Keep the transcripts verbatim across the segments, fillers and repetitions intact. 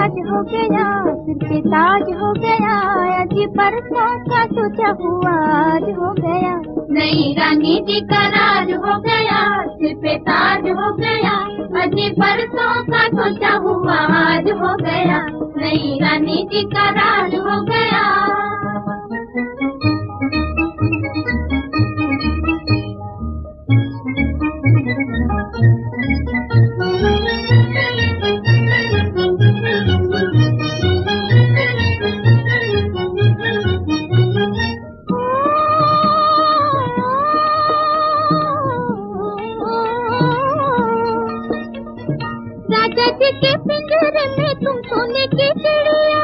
राज हो गया, सिर पे ताज हो गया, आज परसों का सोचा हुआ आज हो गया। नई रानी जी का राज हो गया, सिर पे ताज हो गया, आज परसों का सोचा हुआ आज हो गया। नई रानी जी का राज हो गया। राजा जी के पिंजरे में तुम सोने की चिड़िया,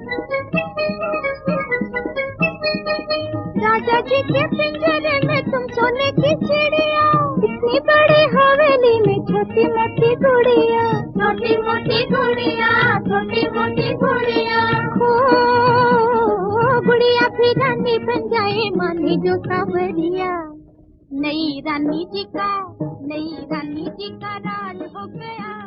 राजा जी के पिंजरे में तुम सोने की चिड़िया, इतनी बड़ी हवेली में छोटी मोटी गुड़िया, छोटी मोटी गुड़िया, छोटी मोटी गुड़िया। हो गुड़िया भी रानी बन जाए माने जो सावरिया। नई रानी जी का, नई रानी जी का राज हो गया।